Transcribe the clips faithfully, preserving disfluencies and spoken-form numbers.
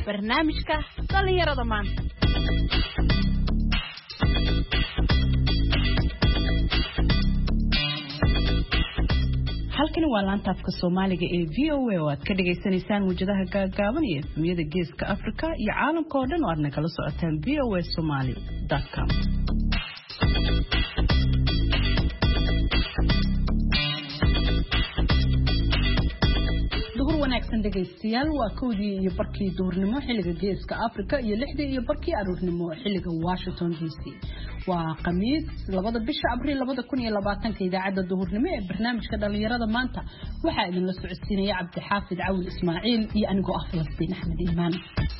barnaamijka dhalinyarada maanta. halkani waa laanta afka Soomaaliga ee V O A oo aad ka dhageysanaysaan wajadaha gaagaaban ee efmiyada geeska Afrika iyo caalamka oo dhan oo aad nagala socotaan v o a somali dot com. duhur wanaagsan dhageystayaal, waa kowdii iyo barkii duhurnimo xilliga geeska Afrika iyo lixdii iyo barkii aroornimo xilliga Washington D C. waa khamiis labada bisha abriil labada kun iyo labaatanka. idaacadda duhurnimo ee barnaamijka dhalinyarada maanta waxaa idin la socodsiinaya Cabdi Xaafid Cawil Ismaaciil iyo anigoo ah Falastiin Axmed Iimaan.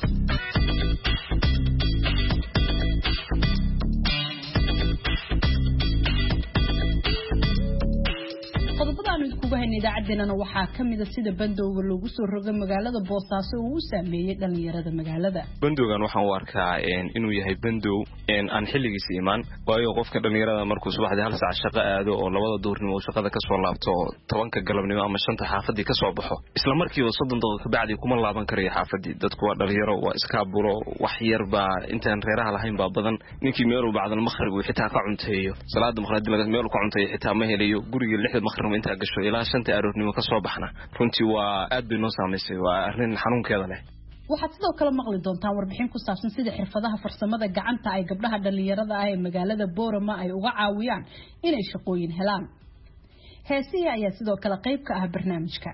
idaacadeenana waxaa kamid ah sida bandowga loogu soo rogay magaalada Boosaaso oo uu saameeyay dhalinyarada magaalada. bandowgan waxaan u arkaa inuu yahay bandow aan xilligiisa iimaan, waayo qofka dhalinyarada markuu subaxdii hal saac shaqo aado oo labada duhurnimo shaqada ka soo laabto tobanka galabnimo ama shanta xaafadii ka soo baxo, isla markiiba soddon daqiiqo bacdi kuma laaban karayo xaafadii. dadku waa dhalinyaro, waa iskaabulo, wax yar baa intaan reeraha lahayn baa badan. ninkii meel uu bacdan maghrib uu xitaa ka cunteeyo, salaada maghrib laga meel ka cunteeyo xitaa ma helayo. guriga lixda maghrib inta gasho ilaa shanta aroornimo ka soo baxna, runtii waa aad bay noo saameysay. waa arrin xanuunkeeda leh. waxaad sidoo kale maqli doontaan warbixin ku saabsan sida xirfadaha farsamada gacanta ay gabdhaha dhalinyarada ah ee magaalada Boorama ay uga caawiyaan inay shaqooyin helaan. heesihi ayaa sidoo kale qayb ka ah barnaamijka.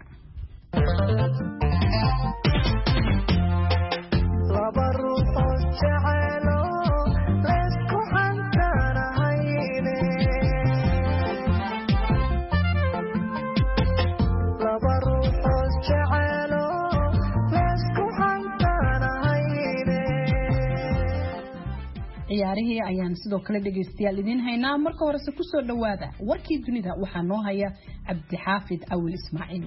ciyaarihii ayaan sidoo kale dhageystayaal idin haynaa. marka horese ku soo dhawaada warkii dunida waxaa noo haya Cabdi Xaafid Cawil Ismaaciil.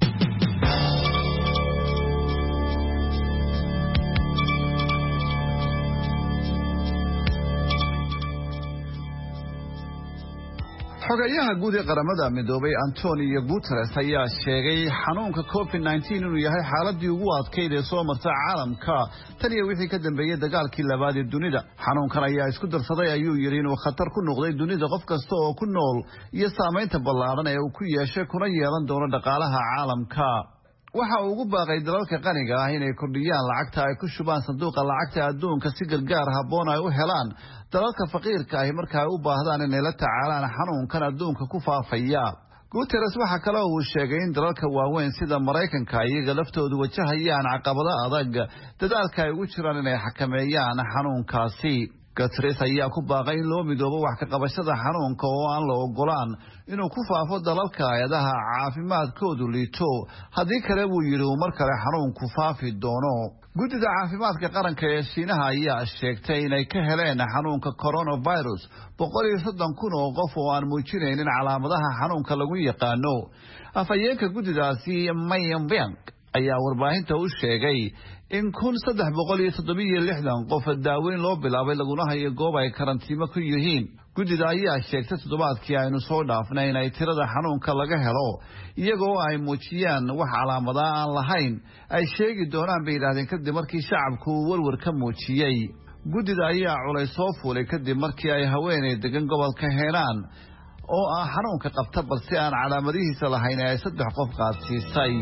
xogayaha guud ee qaramada midoobay Antonio Guterres ayaa sheegay xanuunka covid nineteen inuu yahay xaaladii ugu adkeyd ee soo martay caalamka tan iyo wixii ka dambeeyay dagaalkii labaad ee dunida. xanuunkan ayaa isku darsaday ayuu yiri inuu khatar ku noqday dunida qof kasta oo ku nool iyo saameynta ballaaran ee uu ku yeeshay kuna yeelan doono dhaqaalaha caalamka. waxa uu ugu baaqay dalalka qaniga ah inay kordhiyaan lacagta ay ku shubaan sanduuqa lacagta adduunka si gargaar habboon ay u helaan dalalka faqiirka ah marka ay u baahdaan inay la tacaalaan xanuunkan adduunka ku faafaya. Guterres waxa kale oo uu sheegay in dalalka waaweyn sida Mareykanka iyaga laftoodu wajahayaan caqabado adag dadaalka ay ugu jiraan inay xakameeyaan xanuunkaasi. Guterres ayaa ku baaqay in loo midoobo wax ka qabashada xanuunka oo aan la ogolaan inuu ku faafo dalalka ayadaha caafimaadkoodu liito, haddii kale buu yidhi uu mar kale xanuunku faafi doono. guddida caafimaadka qaranka ee Shiinaha ayaa sheegtay inay ka heleen xanuunka coronavirus boqol iyo soddon kun oo qof oo aan muujinaynin calaamadaha xanuunka lagu yaqaano. afhayeenka guddidaasi Mayan Biang ayaa warbaahinta u sheegay in kun saddex boqol iyo toddoba iyo lixdan qof daaweyn loo bilaabay laguna hayo goob ay karantiimo ku yihiin. guddida ayaa sheegtay toddobaadkii aynu soo dhaafnay in ay tirada xanuunka laga helo iyagoo ay muujiyaan wax calaamada aan lahayn ay sheegi doonaan bay yidhaahdeen kadib markii shacabku uu warwar ka muujiyey. guddida ayaa culay soo fuulay kadib markii ay haweeney degan gobolka Henan oo ah xanuunka qabta balse aan calaamadihiisa lahayn ay saddex qof qaadsiisay.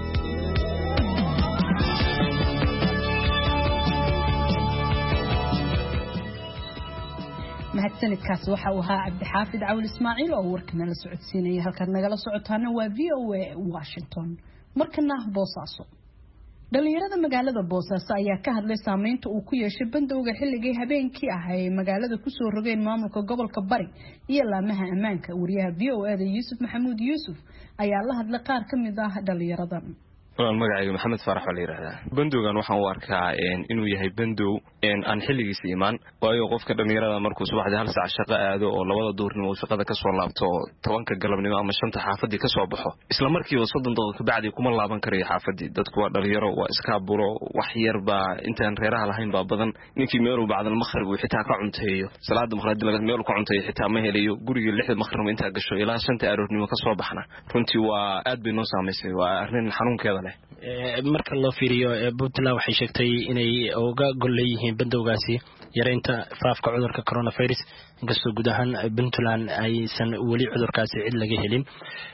mahadsanidkaas waxa uu ahaa Cabdi Xaafid Cawil Ismaaciil oo warkana la socodsiinaya. halkaad nagala socotaana waa V O A Washington. markana Boosaaso. dhalinyarada magaalada Boosaaso ayaa ka hadlay saameynta uu ku yeeshay bandowga xilligii habeenkii ah ee magaalada ku soo rogeen maamulka gobolka Bari iyo laamaha ammaanka. wariyaha V O A da Yuusuf Maxamuud Yuusuf ayaa la hadlay qaar ka mid ah dhalinyaradan. waan magacayga Maxamed Farax wali yiraahdaa. bandowgan waxaan u arkaa inuu yahay bandow aan xilligiisa iimaan, waayo qofka dhalinyarada markuu subaxdii hal saac shaqo aado oo labada duhurnimo shaqada ka soo laabto tobanka galabnimo ama shanta xaafadii ka soo baxo, isla markiiba soddon daqiiqo bacdi kuma laaban karayo xaafadii. dadku waa dhalinyaro, waa iskaabulo, wax yar baa intaan reeraha lahayn baa badan. ninkii meel uu bacdan maghrib uu xitaa ka cunteeyo, salaada maghrib laga meel ka cunteeyo xitaa ma helayo. guriga lixda maghrib inta gasho ilaa shanta aroornimo ka soo baxna, runtii waa aad bay noo saameysay. waa arrin xanuunkeeda leh. leh marka loo fiiriyo Puntland waxay sheegtay inay uga gol leeyihiin bandowgaasi yareynta faafka cudurka coronavirus inkastoo guud ahaan Puntland aysan weli cudurkaasi cid laga helin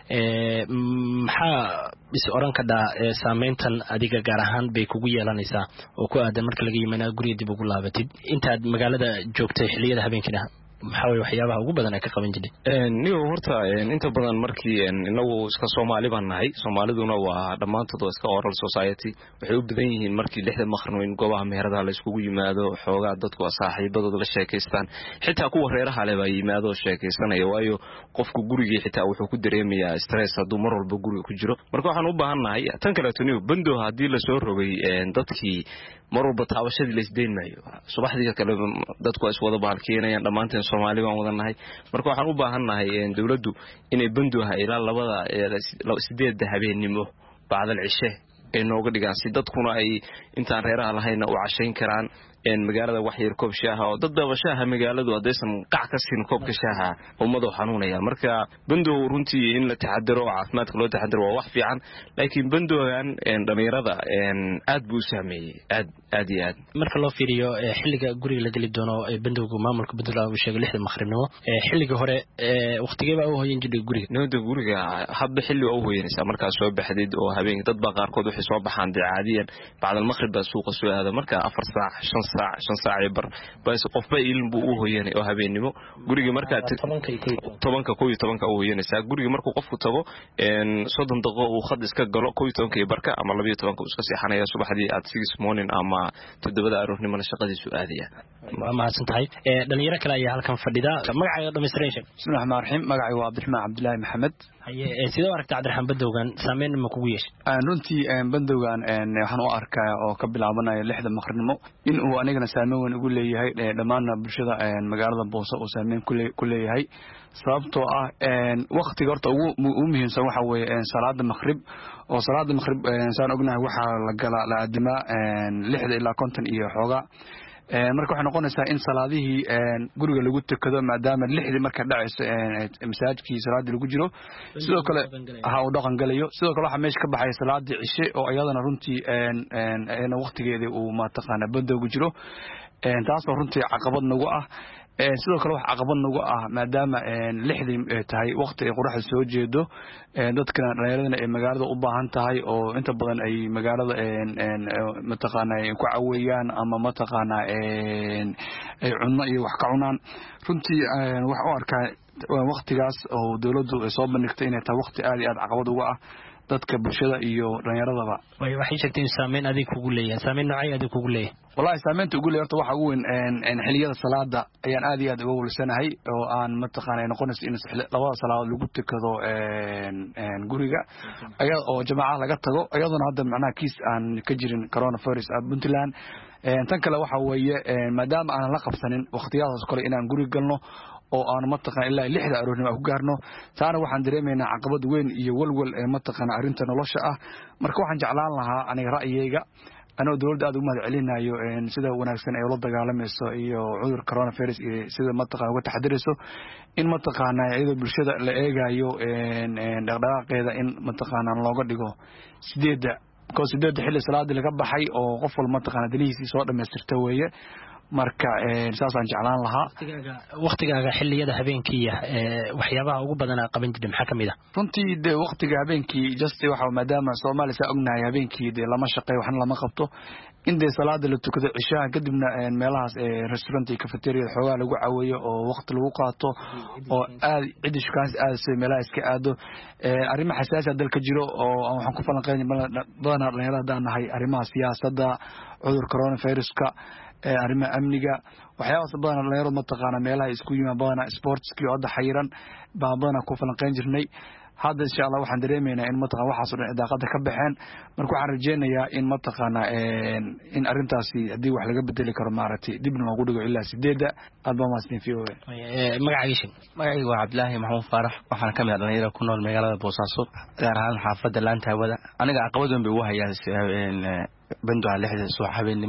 maxaa is oran ka dhaa saameyntan adiga gaar ahaan bay kugu yeelanaysaa oo ku aadan marka laga yimaado guriga dib ugu laabatid intaad magaalada joogtay xilliyada habeenkii maxaa way waxyaabaha ugu badan ay ka qaban jireen niyo horta inta badan markii inagu iska Soomaali baan nahay Soomaaliduna waa dhamaantood iska oral society waxay u badan yihiin markii lixda maqrno in goobaha meheradaha la iskugu yimaado xoogaa dadku saaxiibadooda la sheekaystaan xitaa kuwa reeraha leh baa yimaado sheekaysanaya waayo qofku guriga xitaa wuxuu ku dareemayaa stress hadduu mar walba guriga ku jiro marka waxaan u baahannahay tan kale tuniyo bando hadii la soo rogay dadkii mar walba taabashadii la isdeen maayo subaxdii kale dadku ay wada baalkeenayaan dhamaanteen Soomaali baan wadanahay marka waxaan u baahannahay dawladdu inay banduha ilaa labada sideed habeenimo bacdal cishe ay nooga dhigaan si dadkuna ay intaan reeraha lahayn u cashayn karaan in magaalada wax yar koob shaaha oo dad dabashaha magaaladu hadaysan qac ka siin koobka shaaha ummadu xanuunayaan marka bandow runtii in la taxadaro caafimaadka loo taxadaro waa wax fiican laakiin bandowgan dhalinyarada aad buu saameeyay aad aad iyo aad marka loo fiiriyo xilliga guriga la gali doono bandowga maamulka Puntland uu sheegay lixda maqribnimo xilliga hore waqtigeeba uu hoyan jiray guriga nooda guriga hadda xilli uu hoyanaysa marka soo baxdid oo habeen dad ba qaar kood waxay soo baxaan caadiyan bacda maqrib baa suuqa soo aada marka afar saac shan saac shan saac bar bas qofba ilin buu u hoyanay oo habeenimo guriga marka tobanka koob iyo tobanka uu hoyanaysa guriga markuu qofku tago in soddon daqiiqo uu khad iska galo koob iyo tobanka barka ama laba iyo tobanka iska seexanaya subaxdii at six morning ama todobada aroornimo shaqadiisu aadaya ma hasan tahay ee dhalinyaro kale ayaa halkan fadhida magacaaga dhameystireen bismillaahir rahmaanir rahiim magacaygu waa Cabdiraxmaan Cabdullaahi Maxamed haye sidoo aragta Cabdiraxmaan bandowgan saameyn ma kugu yeeshay aan runtii bandowgan waxaan u arkaa oo ka bilaabanayo lixda maqribnimo in uu anigana saameyn weyn ugu leeyahay dhamaana bulshada magaalada Booso oo saameyn ku leeyahay sababtoo ah waqtiga horta ugu muhiimsan waxa weeye salaada maqrib oo salaada maqrib saan ognahay waxa la gala la adima lixda ilaa konton iyo xooga marka waxay noqonaysaa in salaadihii guriga lagu tukado maadaama lixdii marka dhacayso masaajidkii salaadii lagu jiro sidoo kale aha uu dhaqan galayo sidoo kale waxa meesha ka baxay salaadii cishe oo iyadana runtii een waqtigeedii uu ma taqaana bandowgu jiro taas oo runtii caqabad nagu ah sidoo kale wax caqabad nagu ah maadaama lixdii tahay waqti ay qoraxda soo jeedo dadka dhalinyarada ee magaalada u baahan tahay oo inta badan ay magaalada ma taqaana ku caawiyaan ama ma taqaana ay cunno iyo wax ka cunaan runtii wax u arkaa waqtigaas oo dawladdu ay soo bandhigtay inay tahay waqti aad iyo aad caqabad uga ah dadka bulshada iyo dhalinyaradaba way waxay sheegteen saameyn adig kugu leeyahay saameyn noocay adig kugu leeyahay wallahi saameynta ugu leeyahay waxa ugu weyn in xilliyada salaada ayaan aad iyo aad uga walsanahay oo aan ma taqaanay noqonayso in labada salaadood lagu tukado een guriga ayada oo jamaaca laga tago ayaduna hadda macnaha kiis aan ka jirin coronavirus at Puntland tan kale waxa weeye maadaama aan la qabsanin waqtiyadaas kale inaan guriga galno oo aan ma taqaan ilaa lixda aroornimo ku gaarno taana waxaan dareemaynaa caqabad weyn iyo walwal ee ma taqaan arinta nolosha ah marka waxaan jeclaan lahaa aniga ra'yigayga anoo dawladda aad ugu mahad celinayo sida wanaagsan ay ula dagaalamayso iyo cudur coronavirus iyo sida ma taqaan uga taxadirayso in ma taqaan iyadoo bulshada la eegayo dhaqdhaqaaqeeda in ma taqaan looga dhigo sideeda ko sideeda xilli salaad laga baxay oo qof walba ma taqaan dalihiisa soo dhameystirta weeye marka saasaan jeclaan lahaa waqtigaaga xilliyada habeenkii ee waxyaabaha ugu badan ee qaban jiray maxaa kamid ah runtii de waqtiga habeenkii just waxa maadaama Soomaaliya sa ognahay habeenkii de lama shaqeeyo waxna lama qabto in de salaada la tukado cishaha kadibna meelahaas ee restaurant iyo cafeteria xoogaa lagu caawiyo oo waqti lagu qaato oo aad cid shaqaas aad si meelaha iska aado arrimaha xasaasiga dalka jiro oo waxaan ku falanqeynay badan dhalinyarada nahay arrimaha siyaasadda cudur coronavirus-ka arrimaha amniga waxyaabo badan dhalinyarada ma taqaana meelaha isku yimaadaan badan sportski oo hadda xayiran baabana ku falanqeyn jirnay hadda insha Allah waxaan dareemaynaa in ma taqaan waxaas oo daaqada ka baxeen marka waxaan rajeynayaa in ma taqaana in arintaasi hadii wax laga bedeli karo maaragtay dibna loogu dhigo ilaa sideeda albama sinfiyo magaciisa magacaygu waa Cabdilaahi Maxamuud Faarax waxaan ka mid ah dhalinyarada ku nool magaalada Boosaaso gaar ahaan xaafadda Laanta Hawada aniga caqabad weyn bay u hayaan bando lixda subax habeenimo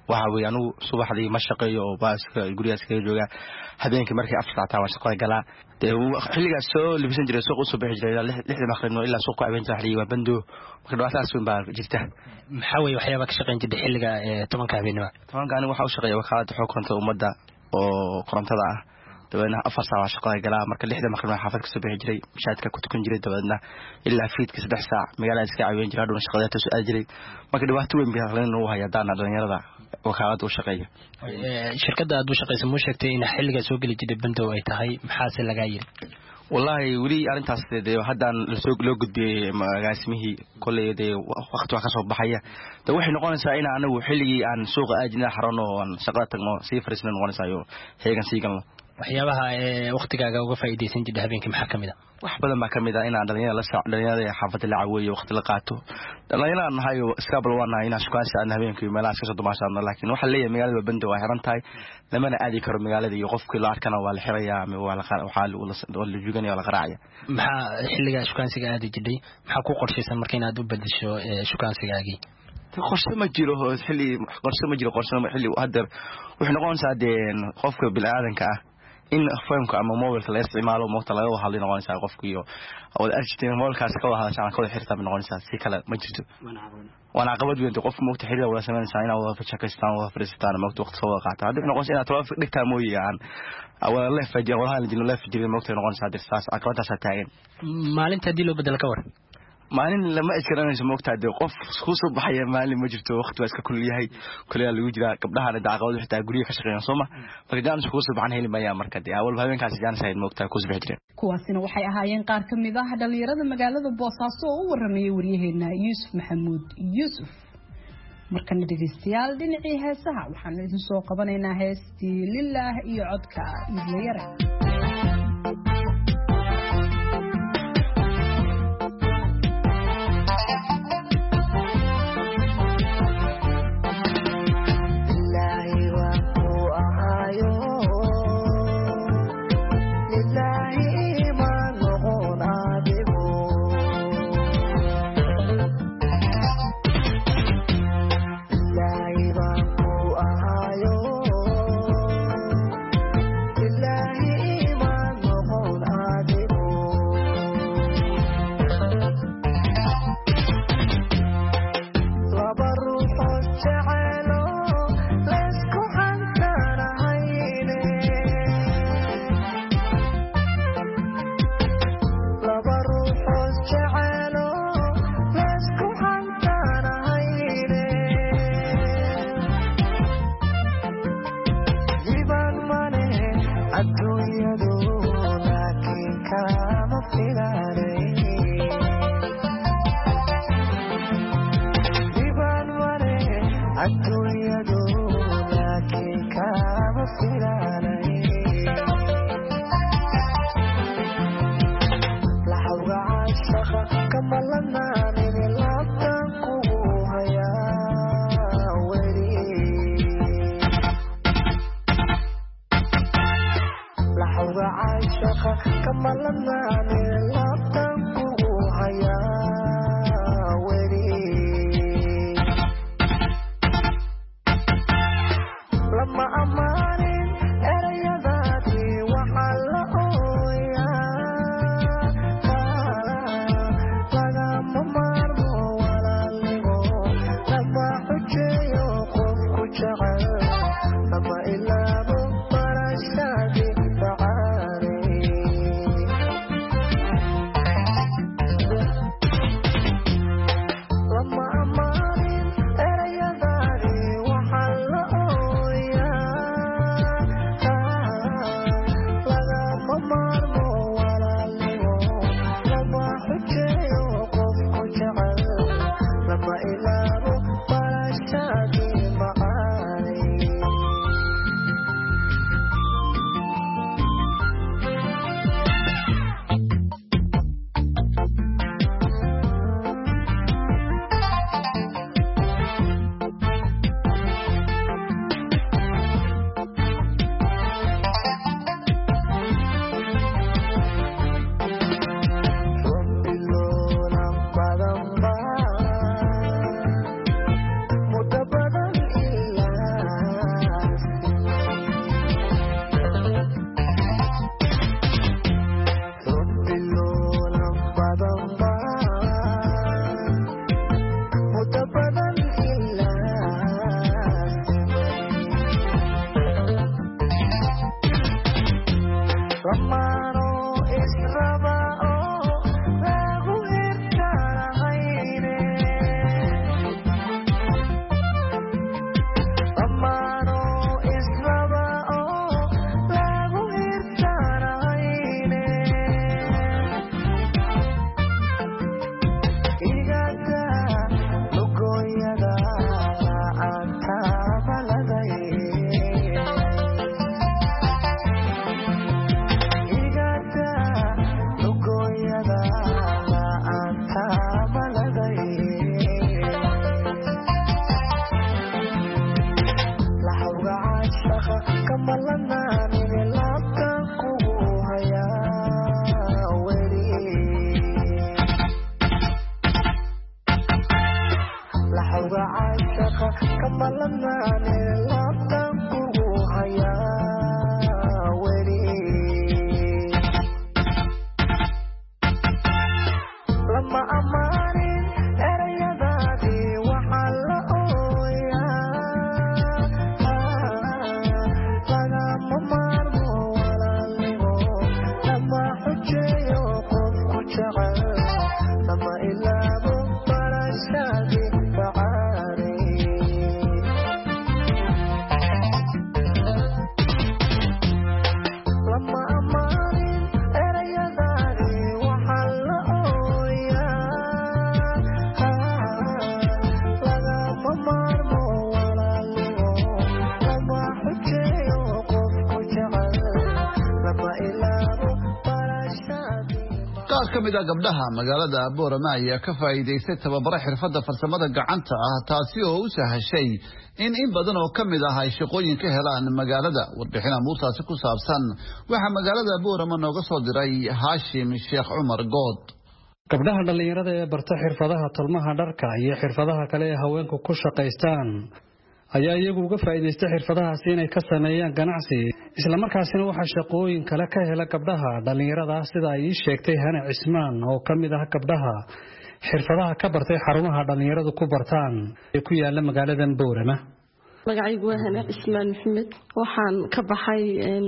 waxa weey anu subaxdii ma shaqeeyo oo baaska guriga iska jooga habeenkii markii afar saac waa shaqada galaa de xilligaas soo libisan jiray suuq usoo bixi jiray lixda maqrino ilaa suuq abeen taxriy waa bando marka dhawaataas weyn baa jirta maxaa weey waxyaaba ka shaqeyn jiray xilliga tobanka habeenimo tobanka aniga waxa uu shaqeeyaa wakaalada xukunta ummadda oo korontada ah dabeedna afar saac waa shaqada galaa marka lixda maqrino xaafad ka soo bixi jiray mashaadka ku tukan jiray dabeedna ilaa fiidka saddex saac magaalada iska caawin jiray dhuna shaqada soo aad jiray marka dhawaato weyn baa leen u hayaa daana dhalinyarada wakaalada u shaqeeya shirkadda aad u shaqeyso mu sheegtay in xilliga soo gali jiray bandow ay tahay maxaa laga yiri wallahi wali arintaas de haddaan la soo loo gudbiyay magaasimihii kolleeyada waqti wax ka soo baxaya de waxay noqonaysaa in anagu xilligii aan suuqa aajina xarano oo shaqada tagno si fariisna noqonaysaa iyo heegan sii galno waxyaabaha ee waqtigaaga uga faa'iideysan jiray habeenkii maxaa kamid ah wax badan baa kamid ah in aan dhalinyarada la socdo dhalinyarada xaafadda la caawiyo waqti la qaato dhalinyarada nahay iska balwana in aan shaqaasi aan habeenkii meelaha iska soo dumaashaano laakiin waxa leeyahay magaalada bando waa xiran tahay lamana aadi karo magaalada iyo qofkii la arkana waa la xirayaa ama waa la waxa la juganaya la qaraacaya maxaa xilliga shaqaansiga aadi jiray maxaa ku qorshaysan markii aad u bedesho shaqaansigaagii qorshe ma jiro xilli qorshe ma jiro qorshe ma xilli hadda wuxuu noqonaysaa deen qofka bil aadanka ah in foomka ama mobilka la isticmaalo moqta laga wada hadlay noqonaysaa qofkiyo oo arjiteen mobilkaas ka wada hadashaan ka wada xirtaa noqonaysaa si kale ma jirto wana caqabad weyn qofka moqta xiriir wada sameynaysaa in wada fashakaystaan wada fariistaan moqta waqti soo wada qaataa hadii noqonaysaa inaad tawaafiq dhigtaa mooyaan awal la fajir wala la jino la fajir moqta noqonaysaa dirsaas caqabadaas taagan maalinta hadii loo bedel ka war maalin lama iskaranayso moogtaa de qof isku soo baxaya maalin ma jirto waqti waa iska kulliyahay kulliya lagu jira gabdhaha daaqado xitaa guriga ka shaqeeyaan Soomaa marka jaan isku soo baxan heli maya marka de awal habeenkaas jaan sayd moogtaa ku soo bixi jireen kuwaasina waxay ahaayeen qaar ka mid ah dhalinyarada magaalada Boosaaso oo u waramayay wariyaheena Yuusuf Maxamuud Yuusuf markan dhageystayaal dhinacii heesaha waxaan idin soo qabanaynaa heestii Lillaah iyo codka Ilayara kamida gabdhaha magaalada Boorama ayaa ka faa'iideystay tababaro xirfadda farsamada gacanta ah taasi oo u sahashay in in badan oo kamid ah ay shaqooyin ka helaan magaalada warbixin amuurtaasi ku saabsan waxa magaalada Boorama nooga soo diray Haashim Sheekh Umar Good gabdhaha dhalinyarada ee barta xirfadaha tolmaha dharka iyo xirfadaha kale ee haweenku ku shaqaystaan ayaa iyagu uga faa'iideystay xirfadahaasi inay ka sameeyaan ganacsi isla markaasina waxa shaqooyin kale ka hela gabdhaha dhalinyarada sida ay sheegtay Hana Cismaan oo kamid ah gabdhaha xirfadaha ka bartay xarumaha dhalinyaradu ku bartaan ee ku yaala magaalada Boorama magacaygu waa Hana Cismaan Maxamed waxaan ka baxay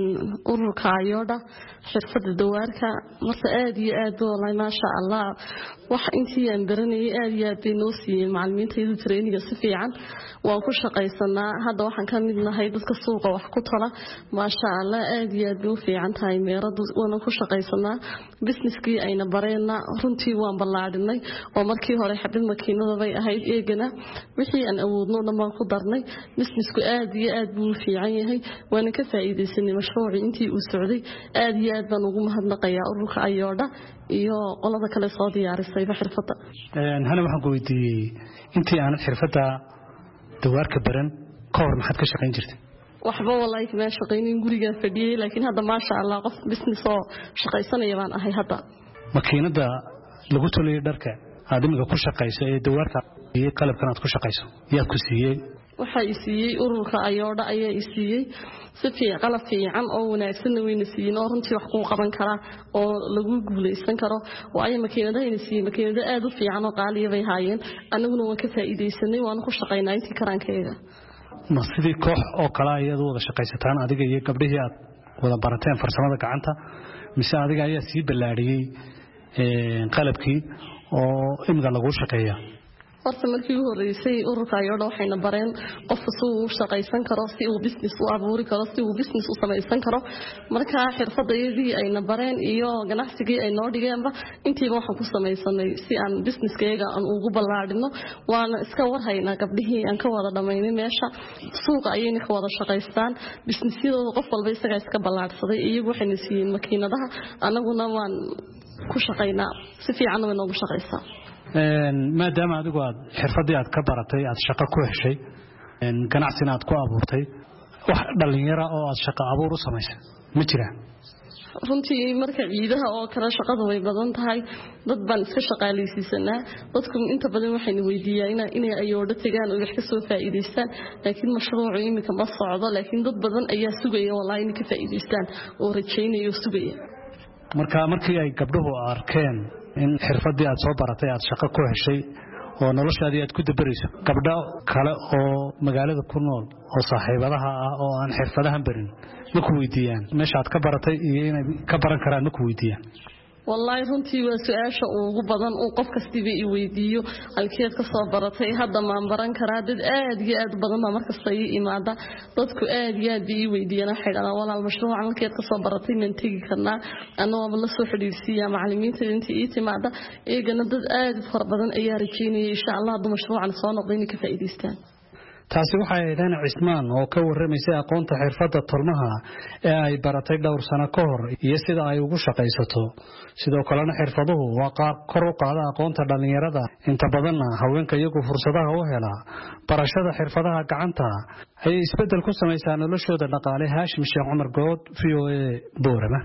ururka Ayooda xirfadda dawaarka marka aad iyo aad walaal ma sha Allah wax intii aan baranayay aad iyo aad noo siiyay macallimiinta training si fiican waan ku shaqaysanaa hadda waxaan ka mid nahay dadka suuqa wax ku tala ma sha Allah aad iyo aad u fiican tahay meeradu waan ku shaqaysanaa businesskii ayna bareena runtii waan ballaadinay oo markii hore xabin makiinada bay ahayd eegana wixii aan awoodno dhammaan ku darnay businessku aad iyo aad buu fiican yahay waan ka faa'iideysanay mashruuci intii uu socday aad iyo aad baan ugu mahadnaqayaa ururka Ayooda iyo qolada kale soo diyaarisay xirfadda een hana waxaan ku weydiiyay intii aan xirfadda dawaarka baran ka hor maxaad ka shaqayn jirtay waxba wallahi ma shaqaynin guriga fadhiyay laakiin hadda ma sha Allah qof business oo shaqaysanaya baan ahay hadda makiinada lagu tolay dharka aadamiga ku shaqayso ee dawaarka iyo qalabkan aad ku shaqayso yaa ku siiyay waxa ay siiyay ururka Ayooda ayaa ay siiyay si fiican qalab fiican oo wanaagsan wayna siiyeen oo runtii wax ku qaban kara oo lagu guuleysan karo waayo makiinada ay siiyay makiinada aad u fiican oo qaali ah bay haayeen anaguna waan ka faa'iideysanay waan ku shaqaynaa intii karaankeega ma sidii koox oo kala ayadu wada shaqaysataan adiga iyo gabdhihii aad wada barateen farsamada gacanta mise adiga ayaa sii balaariyay ee qalabkii oo imga lagu shaqeeyaa horta markii uu horeysay ururka Ayooda waxayna bareen qof soo shaqaysan karo si uu business u abuuri karo si uu business u samaysan karo marka xirfadayadii ayna bareen iyo ganacsigii ay noo dhigeenba intiiba waxaan ku samaysanay si aan businesskayga aan ugu ballaadhino waana iska warhaynaa gabdhihii aan ka wada dhamaynay meesha suuqa ayayna ka wada shaqaystaan businessyadooda qof walba isaga iska ballaadhsaday iyagu waxayna siiyeen makiinadaha anaguna waan ku shaqaynaa si fiican way noogu shaqaysaa een maadaama adigu aad xirfadii aad ka baratay aad shaqo ku heshay een ganacsiga aad ku abuurtay wax dhalinyaro oo aad shaqo abuur u samaysay ma jiraan runtii marka ciidaha oo kala shaqadu way badan tahay dad baan iska shaqaaleysiisanaa dadku inta badan waxay weydiiyaan inay Ayooda tagaan oo wax ka soo faa'iideystaan laakiin mashruucu imika ma socdo laakiin dad badan ayaa sugaya wallahi inay ka faa'iideystaan oo rajaynayo sugaya marka markii ay gabdhuhu arkeen in xirfadii aad soo baratay aad shaqo ku heshay oo noloshaadii aad ku dabarayso gabdho kale oo magaalada ku nool oo saaxiibadaha ah oo aan xirfadahan barin ma ku weydiiyaan meesha aad ka baratay iyo inay ka baran karaan ma ku weydiiyaan wallahi runtii waa su'aasha ugu badan oo qof kastiba i weydiiyo halkeed ka soo baratay hadda ma baran karaa dad aad iyo aad badan ma markasta ay imaada dadku aad iyo aad i weydiiyana xidhana walaal mashruucan halkeed ka soo baratay man tagi karnaa anoo la soo xidhiidhsiya macallimiinta intii ii timaada eegana dad aad far badan ayaa rajeynaya insha Allah hadda mashruucan soo noqday inay ka faa'iideystaan taasi waxay ahaydeen Cismaan oo ka warramaysay aqoonta xirfadda tolmaha ee ay baratay dhowr sano ka hor iyo sida ay ugu shaqaysato sidoo kalena xirfaduhu waa qaar kor u qaada aqoonta dhalinyarada inta badanna haweenka iyagu fursadaha u hela barashada xirfadaha gacanta ay isbedel ku sameeyaan noloshooda dhaqaale Haashim Sheekh Cumar Good V O A Boorama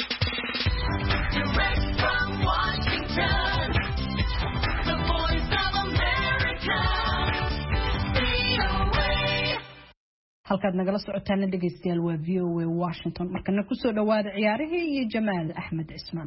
halkaad nagala socotaana dhageystayaal waa V O A Washington markana ku soo dhawaada ciyaarihii iyo Jamaal Axmed Cismaan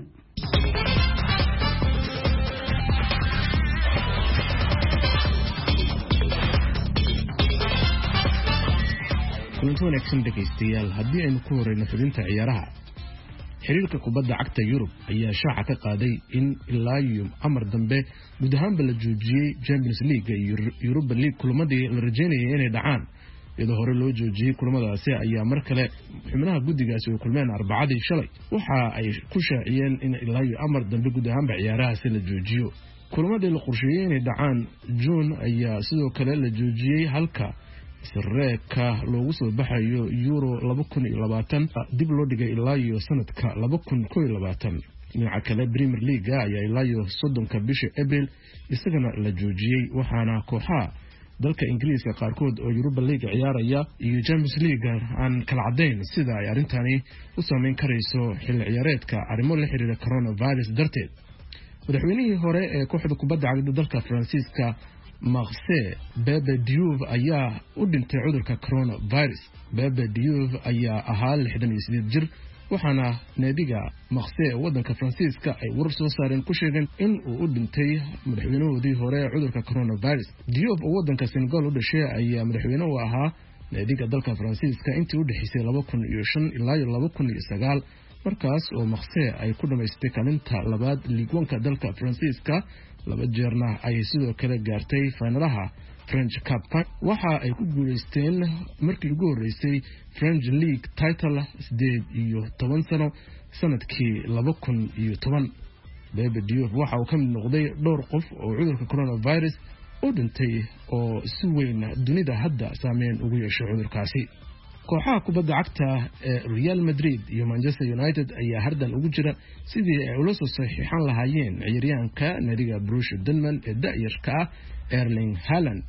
kulanti wanaagsan dhegeystayaal haddii aynu ku horeyno xubinta ciyaaraha xiriirka kubadda cagta Yurub ayaa shaaca ka qaaday in ilaa iyo amar dambe guud ahaanba la joojiyey Champions League iyo Europa League kulamadii la rajeynayay inay dhacaan iyadoo hore loo joojiyey kulamadaasi ayaa mar kale xubnaha guddigaasi ay kulmeen arbacadii shalay waxa ay ku shaaciyeen in ilaa iyo amar dambe guud ahaanba ciyaarahaasi la joojiyo kulamadii la qorsheeyey inay dhacaan June ayaa sidoo kale la joojiyey halka sirreeka loogu soo baxayo Euro laba kun iyo labaatan dib loo dhigay ilaa iyo sanadka laba kun iyo labaatan dhinaca kale Premier League ayaa ilaa iyo soddonka bisha April isagana la joojiyey waxaana kooxaha dalka Ingiriiska qaarkood oo Europa League ciyaaraya iyo Champions League aan kala cadeyn sida ay arintani u saameyn karayso xilli ciyaareedka arrimo la xiriira coronavirus darteed madaxweynihii hore ee kooxda kubadda cagta dalka Faransiiska Marseille Bebe Diouf ayaa u dhintay cudurka coronavirus Bebe Diouf ayaa ahaa lixdan iyo siddeed jir waxaana naadiga Marseille wadanka Faransiiska ay warar soo saareen ku sheegeen in uu u dhintay madaxweynahoodii hore ee cudurka coronavirus Diouf oo wadanka Senegal u dhashay ayaa madaxweyne u ahaa naadiga dalka Faransiiska intii u dhaxaysay laba kun iyo shan ilaa laba kun iyo sagaal markaas oo Marseille ay ku dhameystay kaalinta labaad liigwanka dalka Faransiiska laba jeerna ay sidoo kale gaartay finalaha French Cup waxa ay ku guuleysteen markii ugu horeysay French League title sideed iyo toban sano sanadkii laba kun iyo toban Bebe Diouf waxa uu ka mid noqday dhowr qof oo cudurka coronavirus u dhintay oo si weyn dunida hadda saameyn ugu yeeshay cudurkaasi kooxaha kubadda cagta ee Real Madrid iyo Manchester United ayaa hardan ugu jira sidii ay ula soo saxiixan lahaayeen ciyaaryahanka naadiga Borussia Dortmund ee da'yarka ah Erling Haaland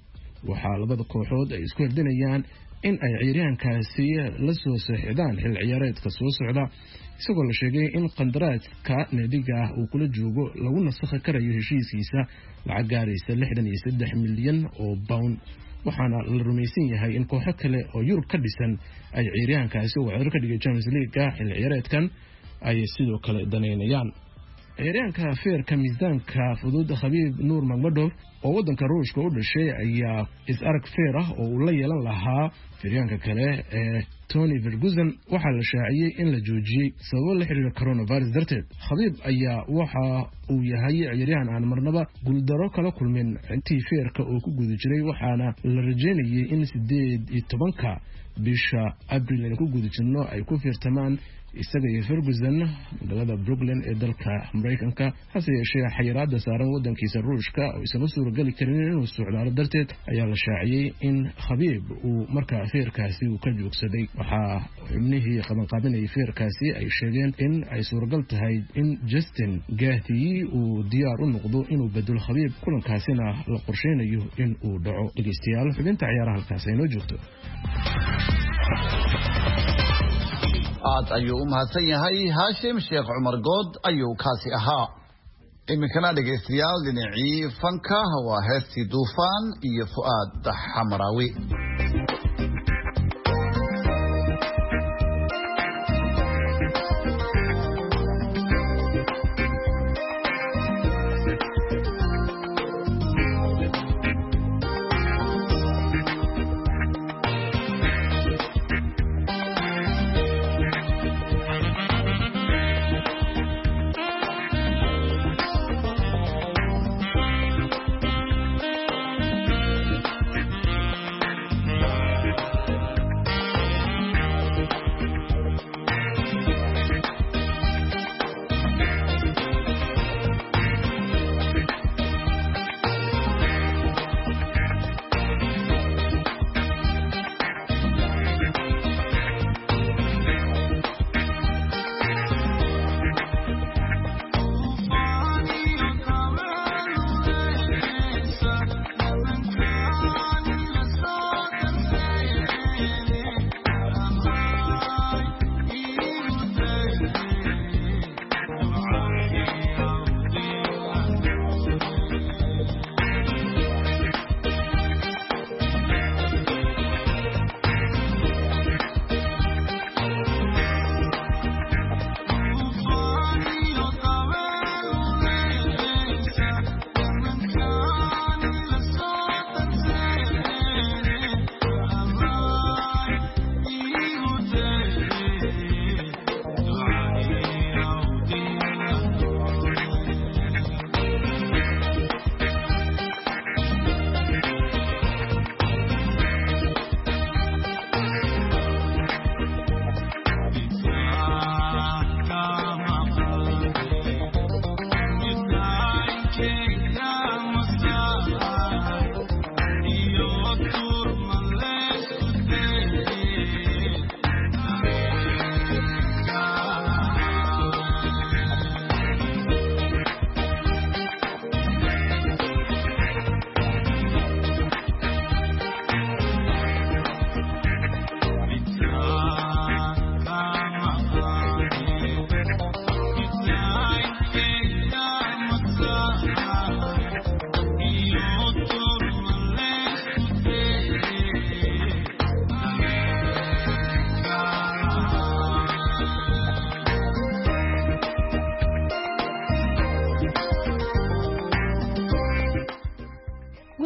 waxa labada kooxood ay isku hordinayaan in ay ciyaaryahankaasi la soo saxiixdaan xil ciyaareedka soo socda isagoo la sheegay in qandaraaska naadiga uu kula joogo lagu nasakhi karayo heshiiskiisa lacag gaaraysa lixdan iyo saddex milyan oo pound waxaana la rumaysan yahay in kooxo kale oo Yurub ka dhisan ay ciyaaryahankaasi uga cudurka dhigay Champions League xil ciyaareedkan ay sidoo kale daneynayaan ciyaaryahanka feerka miisaanka fudud Khabib Nurmagomedov oo wadanka Ruushka u dhashay ayaa is arag feer ah oo uu la yeelan lahaa ciyaaryahanka kale ee Tony Ferguson waxa la shaaciyay in la joojiyay sabab la xiriira coronavirus darteed Khabib ayaa waxa uu yahay ciyaaryahan aan marnaba guuldaro kala kulmin intii feerka oo ku guda jiray waxaana la rajeynayay in sideed iyo tobanka bisha April ay ku guda jirno ay ku feertamaan isaga iyo Ferguson magaalada Brooklyn ee dalka Mareykanka hase yeeshee xayiraadda saaran wadankiisa Ruushka oo isan u suuragali karin inuu socdaalo darteed ayaa la shaaciyay in Khabib uu markaa feerkaasi uu ka joogsaday waxaa xubnihii qabanqaabinayay feerkaasi ay sheegeen in ay suuragal tahay in Justin Gaethje uu diyaar u noqdo inuu bedelo Khabib kulankaasina la qorsheynayo in uu dhaco dhageystayaal xubinta ciyaaraha halkaas ay noo joogto aad ayuu u mahadsan yahay Haashim Sheekh Cumar Good ayuu kaasi ahaa iminkana dhegeystayaal dhinacii fanka waa heestii Duufaan iyo Fuaad Xamraawi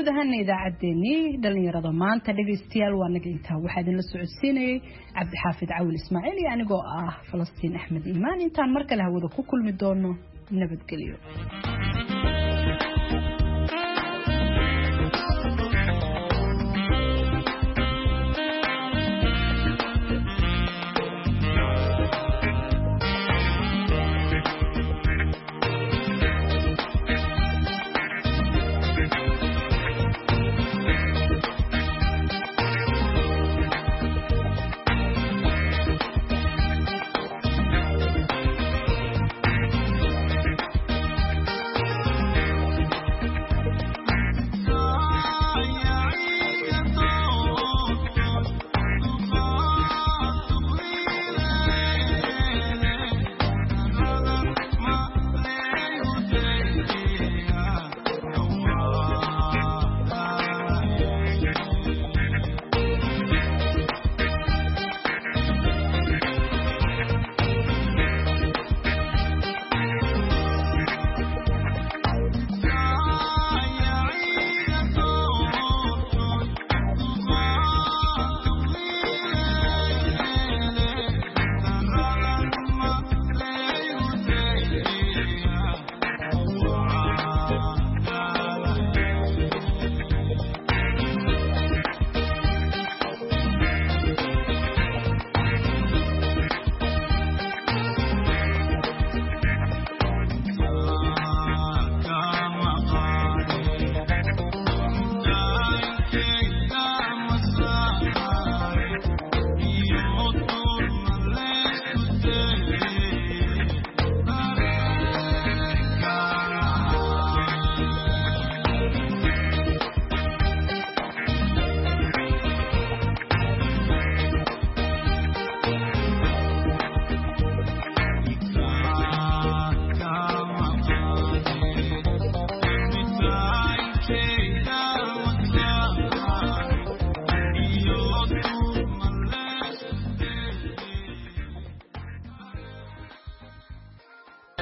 guud ahaan idaacadeennii dhalinyarada maanta dhageystayaal waa naga intaa waxaa idin la socodsiinayay cabdixaafid cawil ismaaciil iyo anigoo ah falastiin axmed iimaan intaan mar kale hawada ku kulmi doono nabadgelyo.